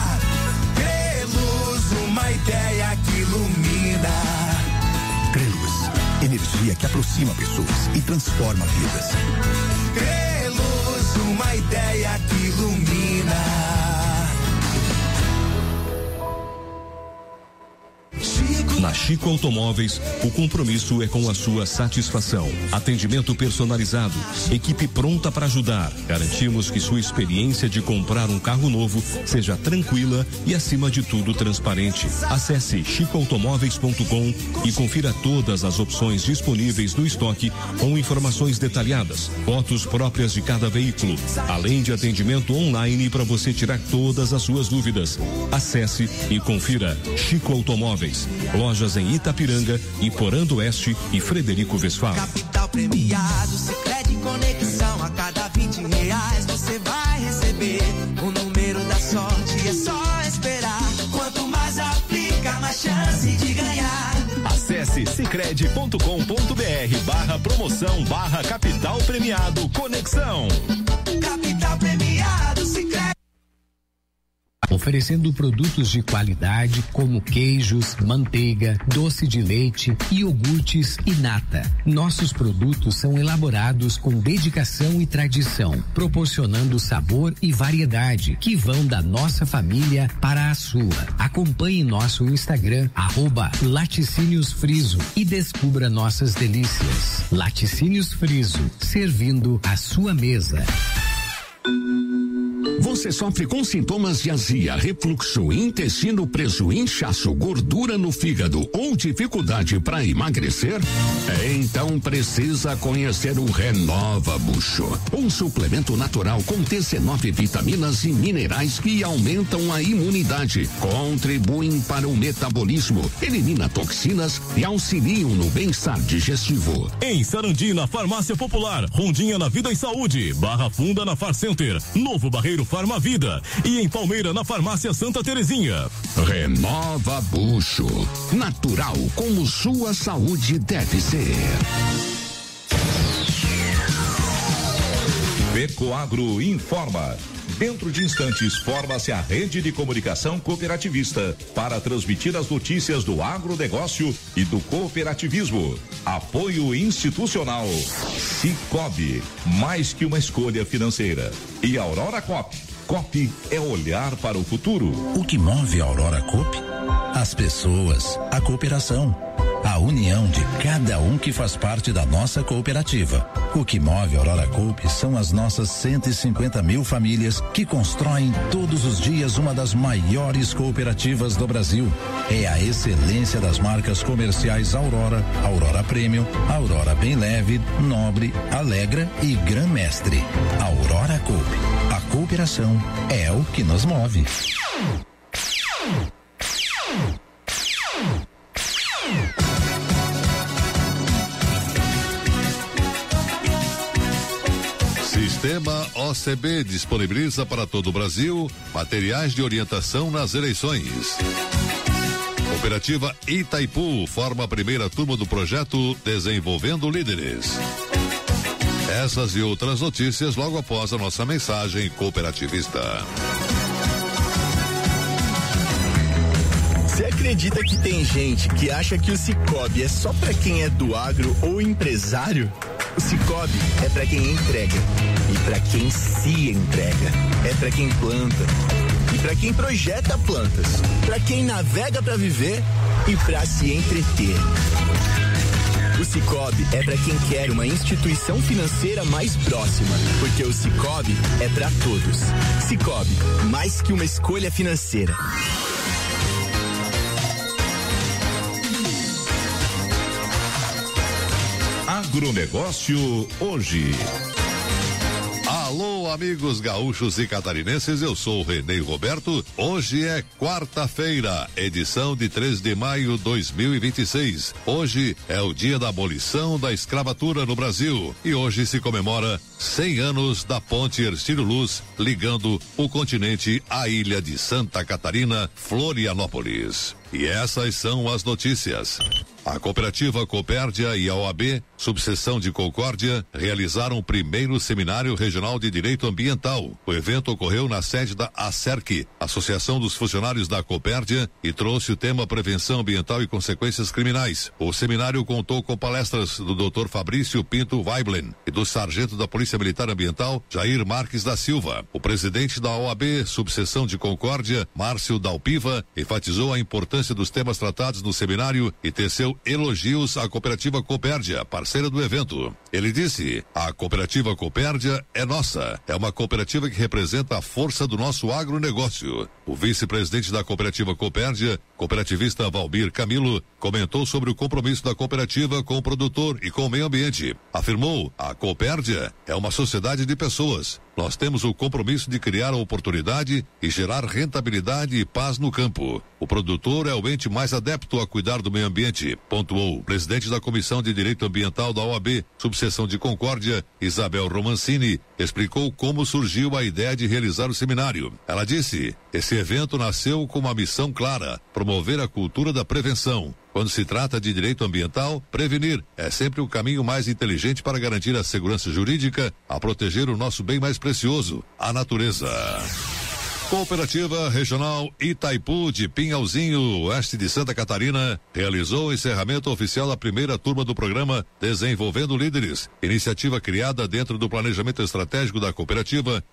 Creluz, uma ideia que ilumina. Creluz, energia que aproxima pessoas e transforma vidas. Creluz, uma ideia que ilumina. Na Chico Automóveis, o compromisso é com a sua satisfação. Atendimento personalizado, equipe pronta para ajudar. Garantimos que sua experiência de comprar um carro novo seja tranquila e, acima de tudo, transparente. Acesse chico automóveis ponto com e confira todas as opções disponíveis no estoque com informações detalhadas, fotos próprias de cada veículo, além de atendimento online para você tirar todas as suas dúvidas. Acesse e confira Chico Automóveis. Lojas em Itapiranga, Iporã do Oeste e Frederico Westphalen. Capital premiado, Sicredi Conexão. A cada vinte reais você vai receber o número da sorte. É só esperar. Quanto mais aplica, mais chance de ganhar. Acesse sicredi ponto com ponto br barra promoção barra capital premiado Conexão. Capital premiado, Sicredi. Oferecendo produtos de qualidade como queijos, manteiga, doce de leite, iogurtes e nata. Nossos produtos são elaborados com dedicação e tradição, proporcionando sabor e variedade que vão da nossa família para a sua. Acompanhe nosso Instagram, arroba Laticínios Friso, e descubra nossas delícias. Laticínios Friso, servindo a sua mesa. Você sofre com sintomas de azia, refluxo, intestino preso, inchaço, gordura no fígado ou dificuldade para emagrecer? Então precisa conhecer o Renova Bucho, um suplemento natural com dezenove vitaminas e minerais que aumentam a imunidade, contribuem para o metabolismo, elimina toxinas e auxiliam no bem-estar digestivo. Em Sarandi, na Farmácia Popular, Rondinha na Vida e Saúde, Barra Funda na Far Center, Novo Barreiro Farma Vida e em Palmeira na Farmácia Santa Terezinha. Renova Bucho, natural como sua saúde deve ser. Pecoagro informa. Dentro de instantes, forma-se a rede de comunicação cooperativista para transmitir as notícias do agronegócio e do cooperativismo. Apoio institucional. Cicobi, mais que uma escolha financeira. E Aurora Coop. Coop é olhar para o futuro. O que move a Aurora Coop? As pessoas, a cooperação, a união de cada um que faz parte da nossa cooperativa. O que move a Aurora Coop são as nossas cento e cinquenta mil famílias que constroem todos os dias uma das maiores cooperativas do Brasil. É a excelência das marcas comerciais Aurora, Aurora Premium, Aurora Bem Leve, Nobre, Alegra e Gran Mestre. Aurora Coop. A cooperação é o que nos move. Sistema O C B disponibiliza para todo o Brasil materiais de orientação nas eleições. Cooperativa Itaipu forma a primeira turma do projeto Desenvolvendo Líderes. Essas e outras notícias logo após a nossa mensagem cooperativista. Você acredita que tem gente que acha que o Cicobi é só para quem é do agro ou empresário? O Cicobi é para quem entrega e para quem se entrega. É para quem planta e para quem projeta plantas, para quem navega para viver e para se entreter. O Cicobi é para quem quer uma instituição financeira mais próxima, porque o Cicobi é para todos. Cicobi, mais que uma escolha financeira. Agronegócio hoje. Alô, amigos gaúchos e catarinenses, eu sou o Renê Roberto. Hoje é quarta-feira, edição de três de maio de dois mil e vinte e seis. Hoje é o dia da abolição da escravatura no Brasil e hoje se comemora cem anos da ponte Hercílio Luz, ligando o continente à ilha de Santa Catarina, Florianópolis. E essas são as notícias. A cooperativa Copérdia e a O A B, subseção de Concórdia, realizaram o primeiro seminário regional de direito ambiental. O evento ocorreu na sede da ACERC, Associação dos Funcionários da Copérdia, e trouxe o tema Prevenção Ambiental e Consequências Criminais. O seminário contou com palestras do doutor Fabrício Pinto Weiblen e do sargento da Polícia Militar Ambiental, Jair Marques da Silva. O presidente da O A B, subseção de Concórdia, Márcio Dalpiva, enfatizou a importância dos temas tratados no seminário e teceu elogios à cooperativa Copérdia, parceira do evento. Ele disse: a cooperativa Copérdia é nossa, é uma cooperativa que representa a força do nosso agronegócio. O vice-presidente da cooperativa Copérdia, cooperativista Valmir Camilo, comentou sobre o compromisso da cooperativa com o produtor e com o meio ambiente. Afirmou: a Copérdia é uma sociedade de pessoas. Nós temos o compromisso de criar a oportunidade e gerar rentabilidade e paz no campo. O produtor é o ente mais adepto a cuidar do meio ambiente, pontuou o presidente da Comissão de Direito Ambiental da O A B, subseção de Concórdia, Isabel Romancini, explicou como surgiu a ideia de realizar o seminário. Ela disse: esse evento nasceu com uma missão clara, promover a cultura da prevenção. Quando se trata de direito ambiental, prevenir é sempre o caminho mais inteligente para garantir a segurança jurídica, a proteger o nosso bem mais precioso, a natureza. Cooperativa Regional Itaipu de Pinhalzinho, oeste de Santa Catarina, realizou o encerramento oficial da primeira turma do programa Desenvolvendo Líderes, iniciativa criada dentro do planejamento estratégico da cooperativa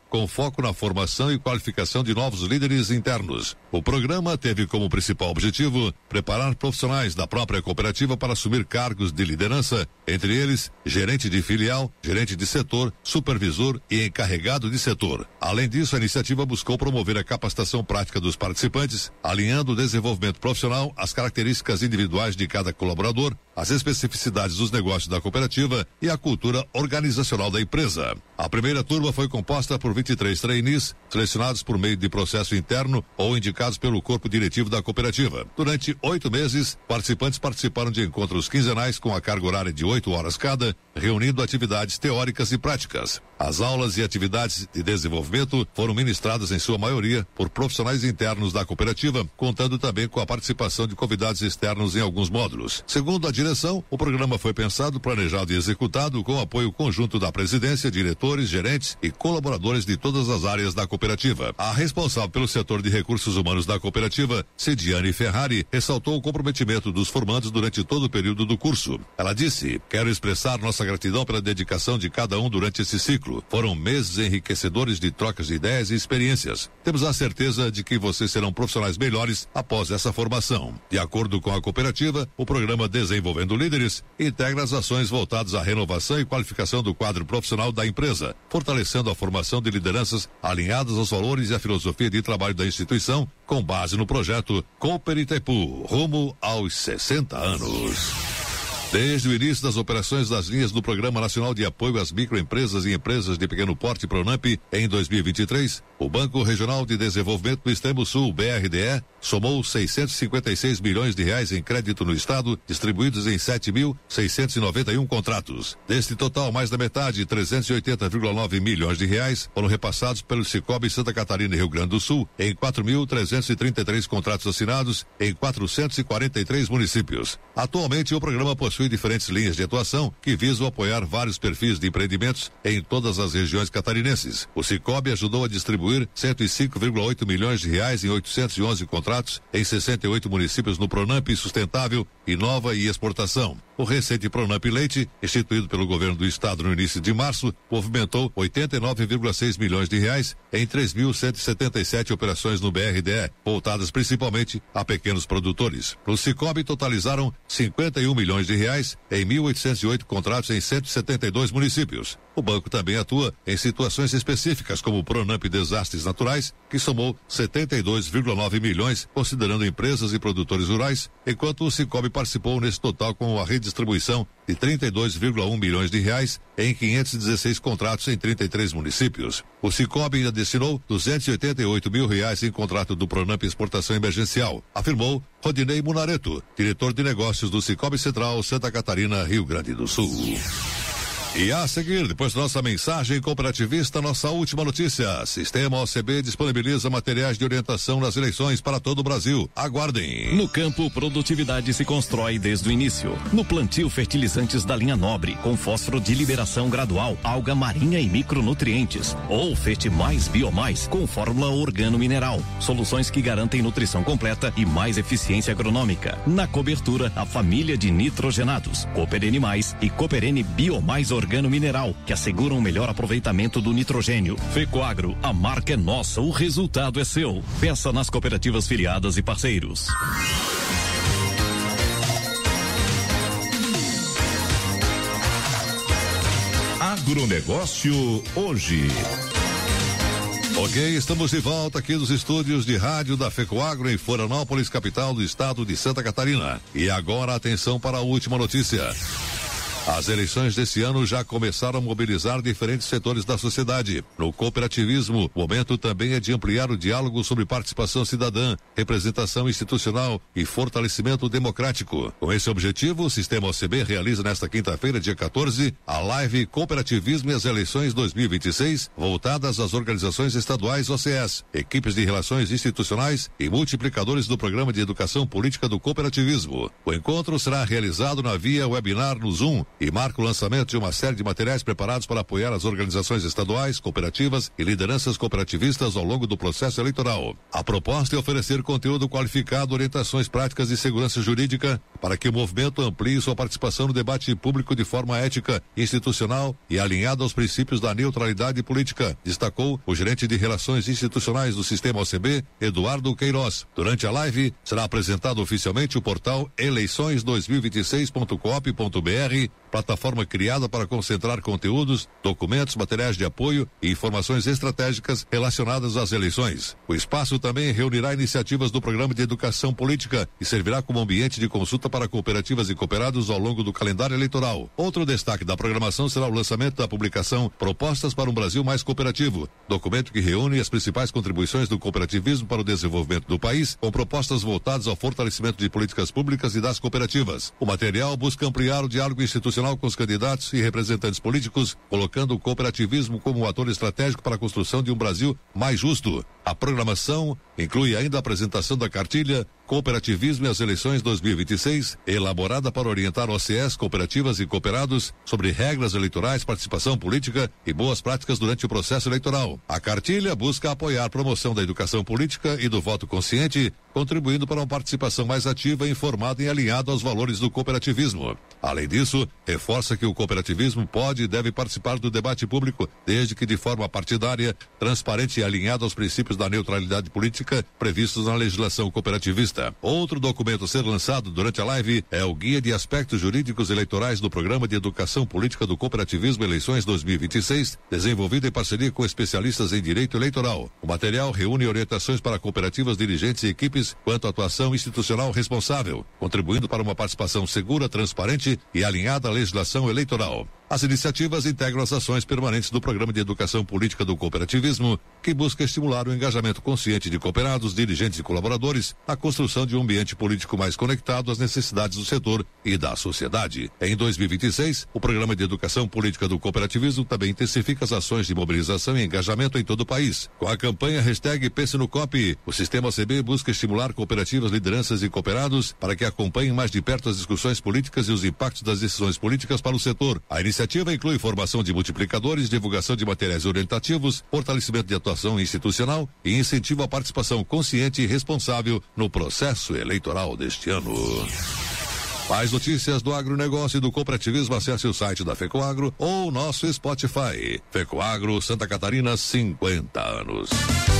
com foco na formação e qualificação de novos líderes internos. O programa teve como principal objetivo preparar profissionais da própria cooperativa para assumir cargos de liderança, entre eles gerente de filial, gerente de setor, supervisor e encarregado de setor. Além disso, a iniciativa buscou promover a capacitação prática dos participantes, alinhando o desenvolvimento profissional às características individuais de cada colaborador, as especificidades dos negócios da cooperativa e a cultura organizacional da empresa. A primeira turma foi composta por vinte e três trainees, selecionados por meio de processo interno ou indicados pelo corpo diretivo da cooperativa. Durante oito meses, participantes participaram de encontros quinzenais com a carga horária de oito horas cada, reunindo atividades teóricas e práticas. As aulas e atividades de desenvolvimento foram ministradas em sua maioria por profissionais internos da cooperativa, contando também com a participação de convidados externos em alguns módulos. Segundo a direção, o programa foi pensado, planejado e executado com apoio conjunto da presidência, diretores, gerentes e colaboradores de todas as áreas da cooperativa. A responsável pelo setor de recursos humanos da cooperativa, Cidiane Ferrari, ressaltou o comprometimento dos formandos durante todo o período do curso. Ela disse: "Quero expressar nossa gratidão pela dedicação de cada um durante esse ciclo. Foram meses enriquecedores de trocas de ideias e experiências. Temos a certeza de que vocês serão profissionais melhores após essa formação." De acordo com a cooperativa, o programa Desenvolvendo Líderes integra as ações voltadas à renovação e qualificação do quadro profissional da empresa, fortalecendo a formação de lideranças alinhadas aos valores e à filosofia de trabalho da instituição, com base no projeto Cooper Itaipu, rumo aos sessenta anos. Desde o início das operações das linhas do Programa Nacional de Apoio às Microempresas e Empresas de Pequeno Porte Pronamp, em dois mil e vinte e três, o Banco Regional de Desenvolvimento do Extremo Sul, B R D E, somou seiscentos e cinquenta e seis milhões de reais em crédito no estado, distribuídos em sete mil seiscentos e noventa e um contratos. Deste total, mais da metade, trezentos e oitenta vírgula nove milhões de reais, foram repassados pelo Sicob Santa Catarina e Rio Grande do Sul, em quatro mil trezentos e trinta e três contratos assinados em quatrocentos e quarenta e três municípios. Atualmente, o programa possui diferentes linhas de atuação que visam apoiar vários perfis de empreendimentos em todas as regiões catarinenses. O Sicob ajudou a distribuir cento e cinco vírgula oito milhões de reais em oitocentos e onze contratos em sessenta e oito municípios no Pronamp Sustentável, Inova e Exportação. O recente Pronamp Leite, instituído pelo governo do estado no início de março, movimentou oitenta e nove vírgula seis milhões de reais em três mil cento e setenta e sete operações no B R D E, voltadas principalmente a pequenos produtores. No Sicob totalizaram cinquenta e um milhões de reais em mil oitocentos e oito contratos em cento e setenta e dois municípios. O banco também atua em situações específicas, como o Pronamp Desastres Naturais, que somou setenta e dois vírgula nove milhões, considerando empresas e produtores rurais, enquanto o Sicob participou nesse total com a redistribuição de trinta e dois vírgula um milhões de reais em quinhentos e dezesseis contratos em trinta e três municípios. O Sicob ainda destinou duzentos e oitenta e oito mil reais em contrato do Pronamp Exportação Emergencial, afirmou Rodinei Munareto, diretor de negócios do Sicob Central, Santa Catarina, Rio Grande do Sul. E a seguir, depois da nossa mensagem cooperativista, nossa última notícia. Sistema O C B disponibiliza materiais de orientação nas eleições para todo o Brasil. Aguardem. No campo, produtividade se constrói desde o início. No plantio, fertilizantes da linha Nobre, com fósforo de liberação gradual, alga marinha e micronutrientes. Ou Fete Mais Biomais, com fórmula organo-mineral. Soluções que garantem nutrição completa e mais eficiência agronômica. Na cobertura, a família de nitrogenados, Cooper N mais e Cooper N Biomais Organo Mineral, que asseguram o melhor aproveitamento do nitrogênio. Fecoagro, a marca é nossa, o resultado é seu. Peça nas cooperativas filiadas e parceiros. Agronegócio hoje. Ok, estamos de volta aqui nos estúdios de rádio da Fecoagro em Florianópolis, capital do estado de Santa Catarina. E agora atenção para a última notícia. As eleições desse ano já começaram a mobilizar diferentes setores da sociedade. No cooperativismo, o momento também é de ampliar o diálogo sobre participação cidadã, representação institucional e fortalecimento democrático. Com esse objetivo, o Sistema O C B realiza nesta quinta-feira, dia quatorze, a live Cooperativismo e as Eleições dois mil e vinte e seis, voltadas às organizações estaduais O C S, equipes de relações institucionais e multiplicadores do Programa de Educação Política do Cooperativismo. O encontro será realizado na via webinar no Zoom, e marca o lançamento de uma série de materiais preparados para apoiar as organizações estaduais, cooperativas e lideranças cooperativistas ao longo do processo eleitoral. A proposta é oferecer conteúdo qualificado, orientações práticas e segurança jurídica para que o movimento amplie sua participação no debate público de forma ética, institucional e alinhada aos princípios da neutralidade política, destacou o gerente de Relações Institucionais do Sistema O C B, Eduardo Queiroz. Durante a live, será apresentado oficialmente o portal eleições dois mil e vinte e seis ponto coop ponto br, plataforma criada para concentrar conteúdos, documentos, materiais de apoio e informações estratégicas relacionadas às eleições. O espaço também reunirá iniciativas do Programa de Educação Política e servirá como ambiente de consulta para cooperativas e cooperados ao longo do calendário eleitoral. Outro destaque da programação será o lançamento da publicação Propostas para um Brasil Mais Cooperativo, documento que reúne as principais contribuições do cooperativismo para o desenvolvimento do país, com propostas voltadas ao fortalecimento de políticas públicas e das cooperativas. O material busca ampliar o diálogo institucional com os candidatos e representantes políticos, colocando o cooperativismo como um ator estratégico para a construção de um Brasil mais justo. A programação inclui ainda a apresentação da cartilha Cooperativismo e as Eleições dois mil e vinte e seis, elaborada para orientar O C S, cooperativas e cooperados sobre regras eleitorais, participação política e boas práticas durante o processo eleitoral. A cartilha busca apoiar a promoção da educação política e do voto consciente, contribuindo para uma participação mais ativa, informada e alinhada aos valores do cooperativismo. Além disso, reforça que o cooperativismo pode e deve participar do debate público, desde que de forma partidária, transparente e alinhada aos princípios da neutralidade política previstos na legislação cooperativista. Outro documento a ser lançado durante a live é o Guia de Aspectos Jurídicos Eleitorais do Programa de Educação Política do Cooperativismo Eleições dois mil e vinte e seis, desenvolvido em parceria com especialistas em direito eleitoral. O material reúne orientações para cooperativas, dirigentes e equipes quanto à atuação institucional responsável, contribuindo para uma participação segura, transparente e alinhada à legislação eleitoral. As iniciativas integram as ações permanentes do Programa de Educação Política do Cooperativismo, que busca estimular o engajamento consciente de cooperados, dirigentes e colaboradores na construção de um ambiente político mais conectado às necessidades do setor e da sociedade. Em dois mil e vinte e seis, o Programa de Educação Política do Cooperativismo também intensifica as ações de mobilização e engajamento em todo o país. Com a campanha hashtag Pense no Coop, o Sistema O C B busca estimular cooperativas, lideranças e cooperados para que acompanhem mais de perto as discussões políticas e os impactos das decisões políticas para o setor. A iniciativa A iniciativa inclui formação de multiplicadores, divulgação de materiais orientativos, fortalecimento de atuação institucional e incentivo à participação consciente e responsável no processo eleitoral deste ano. Mais notícias do agronegócio e do cooperativismo, acesse o site da FECOAGRO ou nosso Spotify. FECOAGRO Santa Catarina, cinquenta anos.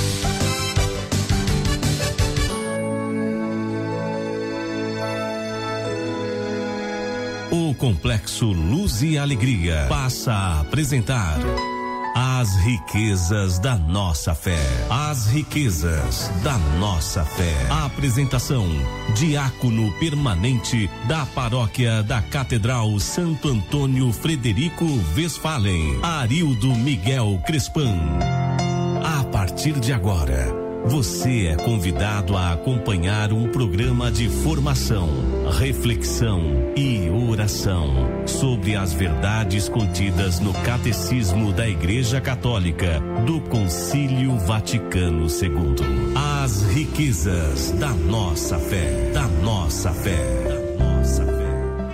O Complexo Luz e Alegria passa a apresentar as riquezas da nossa fé. As riquezas da nossa fé. A apresentação: diácono permanente da paróquia da Catedral Santo Antônio Frederico Westphalen, Arildo Miguel Crespan. A partir de agora, você é convidado a acompanhar um programa de formação, reflexão e oração sobre as verdades contidas no Catecismo da Igreja Católica do Concílio Vaticano segundo. As riquezas da nossa fé, da nossa fé, da nossa fé.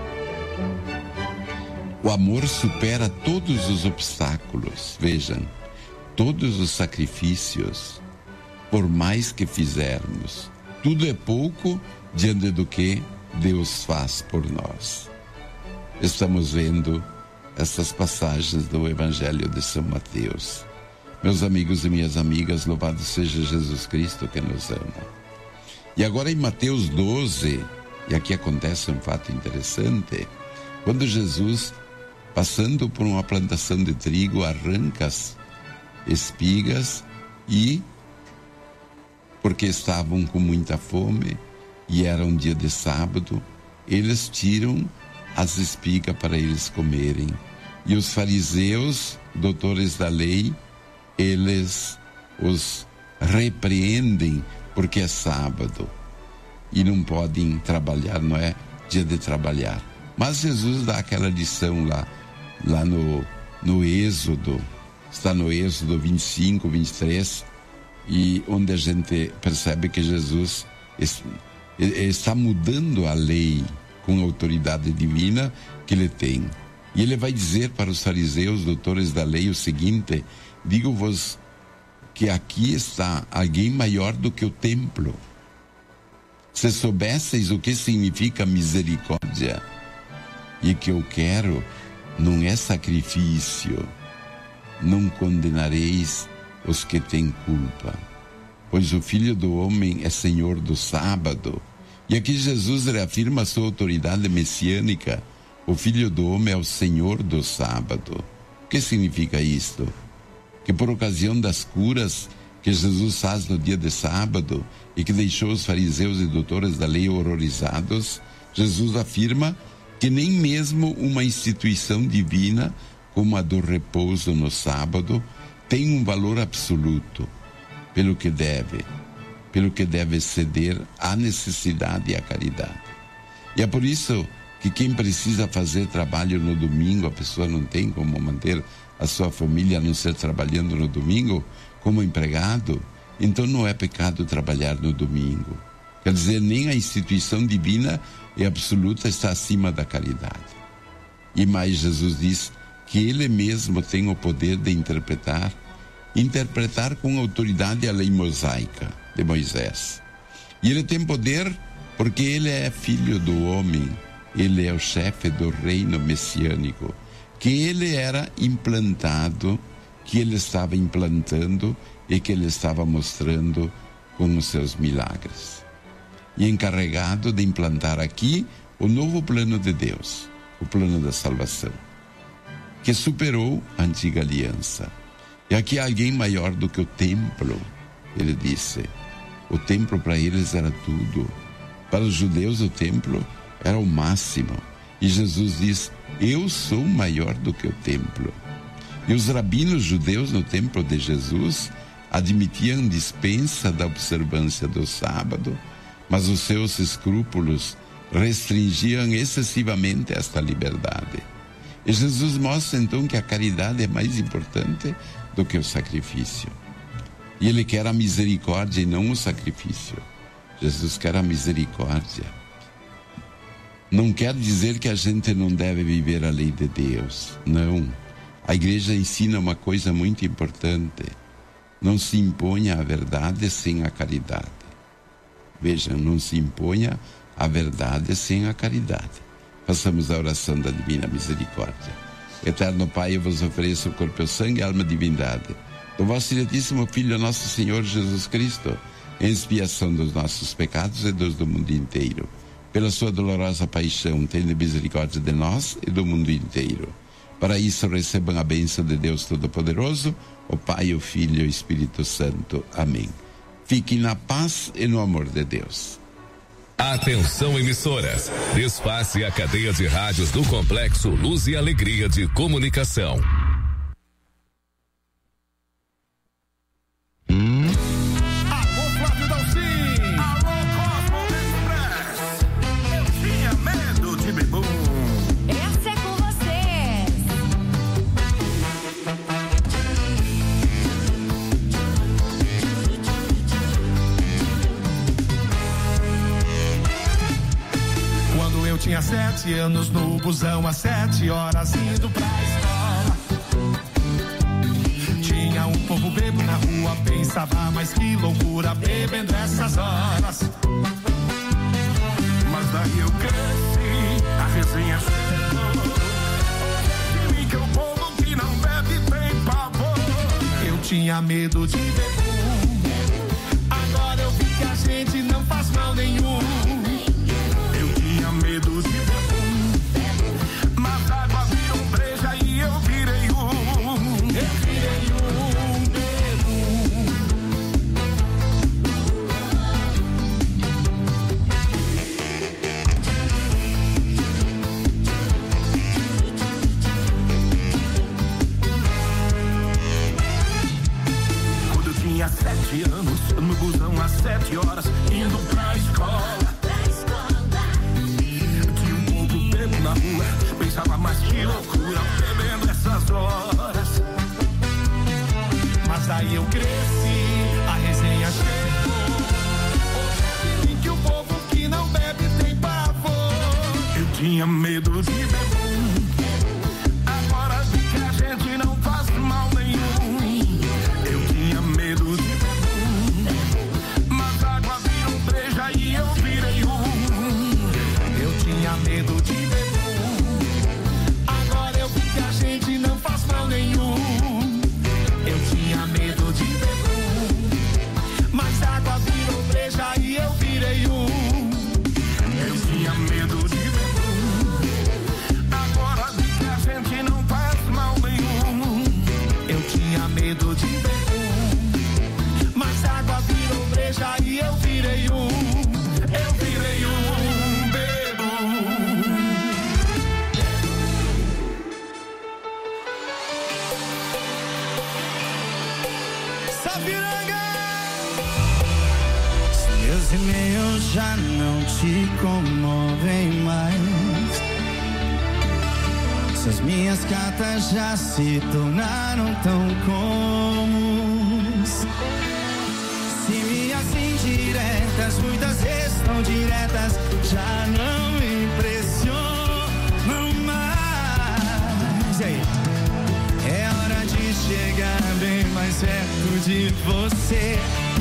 O amor supera todos os obstáculos, vejam, todos os sacrifícios. Por mais que fizermos, tudo é pouco diante do que Deus faz por nós. Estamos vendo essas passagens do Evangelho de São Mateus. Meus amigos e minhas amigas, louvado seja Jesus Cristo que nos ama. E agora em Mateus doze, e aqui acontece um fato interessante, quando Jesus, passando por uma plantação de trigo, arranca as espigas e, porque estavam com muita fome e era um dia de sábado, eles tiram as espigas para eles comerem. E os fariseus, doutores da lei, eles os repreendem porque é sábado e não podem trabalhar, não é dia de trabalhar. Mas Jesus dá aquela lição lá, lá no, no Êxodo, está no Êxodo vinte e cinco, vinte e três, e onde a gente percebe que Jesus está mudando a lei com a autoridade divina que ele tem. E ele vai dizer para os fariseus, doutores da lei, o seguinte: digo-vos que aqui está alguém maior do que o templo. Se soubesseis o que significa misericórdia, e que eu quero não é sacrifício, não condenareis os que têm culpa, pois o Filho do Homem é Senhor do sábado. E aqui Jesus reafirma a sua autoridade messiânica. O Filho do Homem é o Senhor do sábado. O que significa isto? Que por ocasião das curas que Jesus faz no dia de sábado e que deixou os fariseus e doutores da lei horrorizados, Jesus afirma que nem mesmo uma instituição divina como a do repouso no sábado tem um valor absoluto, pelo que deve, pelo que deve ceder à necessidade e à caridade. E é por isso que quem precisa fazer trabalho no domingo, a pessoa não tem como manter a sua família a não ser trabalhando no domingo, como empregado, então não é pecado trabalhar no domingo. Quer dizer, nem a instituição divina e absoluta está acima da caridade. E mais, Jesus diz que ele mesmo tem o poder de interpretar, interpretar com autoridade a lei mosaica de Moisés. E ele tem poder porque ele é filho do homem, ele é o chefe do reino messiânico, que ele era implantado, que ele estava implantando e que ele estava mostrando com os seus milagres. E encarregado de implantar aqui o novo plano de Deus, o plano da salvação, que superou a antiga aliança. E aqui há alguém maior do que o templo, ele disse. O templo para eles era tudo. Para os judeus o templo era o máximo. E Jesus diz: eu sou maior do que o templo. E os rabinos judeus no templo de Jesus admitiam dispensa da observância do sábado, mas os seus escrúpulos restringiam excessivamente esta liberdade. E Jesus mostra então que a caridade é mais importante do que o sacrifício. E ele quer a misericórdia e não o sacrifício. Jesus quer a misericórdia. Não quer dizer que a gente não deve viver a lei de Deus. Não. A igreja ensina uma coisa muito importante: não se imponha a verdade sem a caridade. Vejam, não se imponha a verdade sem a caridade. Façamos a oração da Divina Misericórdia. Eterno Pai, eu vos ofereço o corpo, o sangue e a alma e divindade do vosso diletíssimo Filho, nosso Senhor Jesus Cristo, em expiação dos nossos pecados e dos do mundo inteiro. Pela sua dolorosa paixão, tenha misericórdia de nós e do mundo inteiro. Para isso, recebam a bênção de Deus Todo-Poderoso, o Pai, o Filho e o Espírito Santo. Amém. Fiquem na paz e no amor de Deus. Atenção, emissoras. Desface a cadeia de rádios do Complexo Luz e Alegria de Comunicação. Alô, Flávio Dalcin. Alô, Cosmo Express. Eu tinha medo de bebum. Essa é com vocês. Quando eu tinha sete anos, no busão às sete horas, indo pra escola, tinha um povo bebo na rua, pensava, mas que loucura, bebendo essas horas. Mas daí eu cresci, a resenha chegou, de mim que o povo que não bebe tem pavor. Eu tinha medo de bebum, agora eu vi que a gente não faz mal nenhum. Medo de bebum, mas a água virou um breja e eu virei um, eu virei um bebum. Quando eu tinha sete anos, no busão às sete horas, indo pra escola, na rua, pensava, mas que loucura, bebendo essas horas. Mas aí eu cresci, a resenha chegou, hoje em que o povo que não bebe tem pavor. Eu tinha medo de bebum, Sapiranga. Meus e-mails já não te comovem mais. Essas minhas cartas já se tornaram tão comuns. Se minhas indiretas, muitas vezes tão diretas, já não me impressionam mais. E aí? É hora de chegar bem mais perto de você.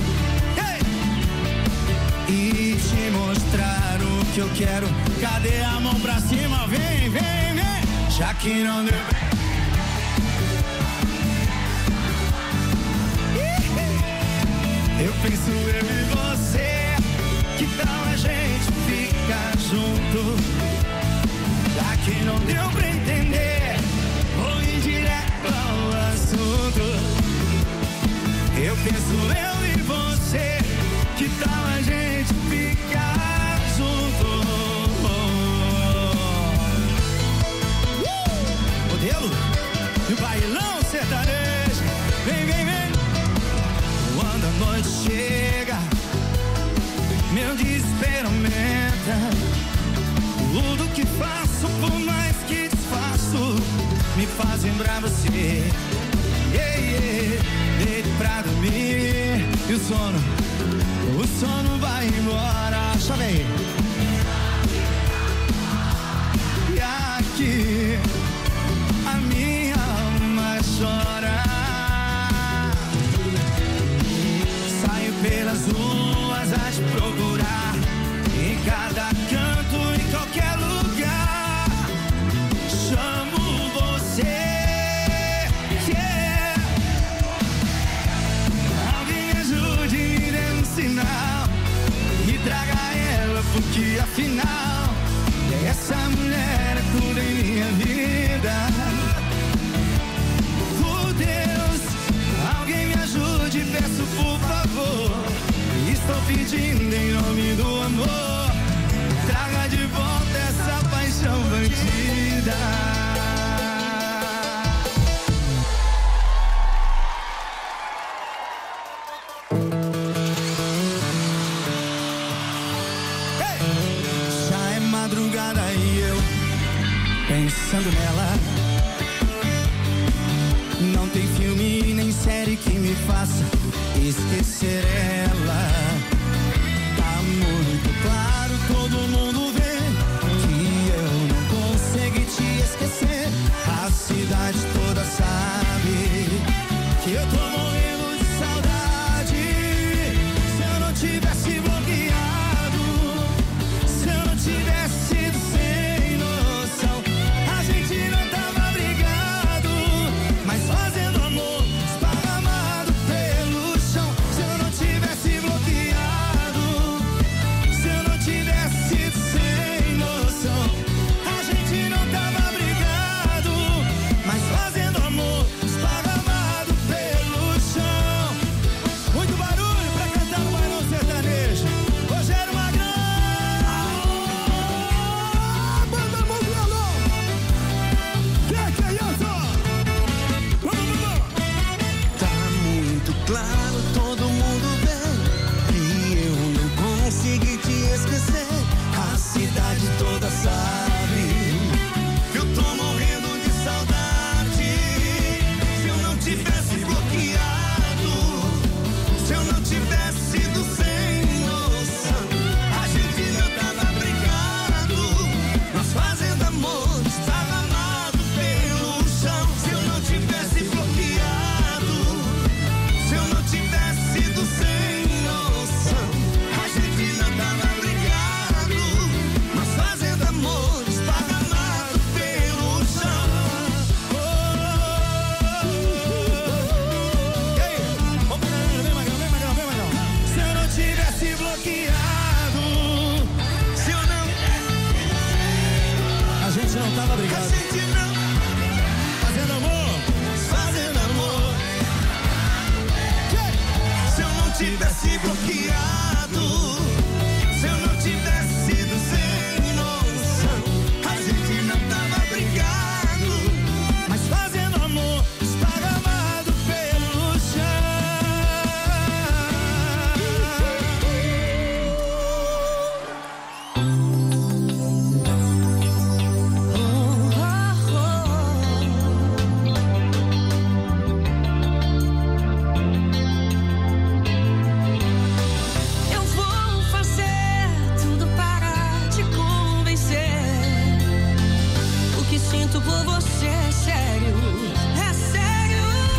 E te mostrar o que eu quero. Cadê a mão pra cima? Vem, vem, vem. Já que não deu bem. Eu penso eu e você. Que tal a gente ficar junto? Já que não deu pra entender, vou ir direto ao assunto. Eu penso eu e você. Que tal a gente ficar junto? Uh! Modelo e bailão sertanejo. Vem, vem, vem. Quando a noite chega, meu desespero aumenta. Tudo que faço, por mais que desfaço, me faz lembrar você. Yeah, yeah. Deito pra dormir e o sono, o sono vai embora. Chove aí. E aqui a minha alma chora. Saio pelas ruas a te procurar, em cada canto, em qualquer lugar. Chamo você. Sinal, e traga ela, porque afinal essa mulher é tudo em minha vida. Por Deus, alguém me ajude, peço por favor. Estou pedindo em nome do amor. Traga de volta essa paixão bandida. Pensando nela, não tem filme nem série que me faça esquecer ela.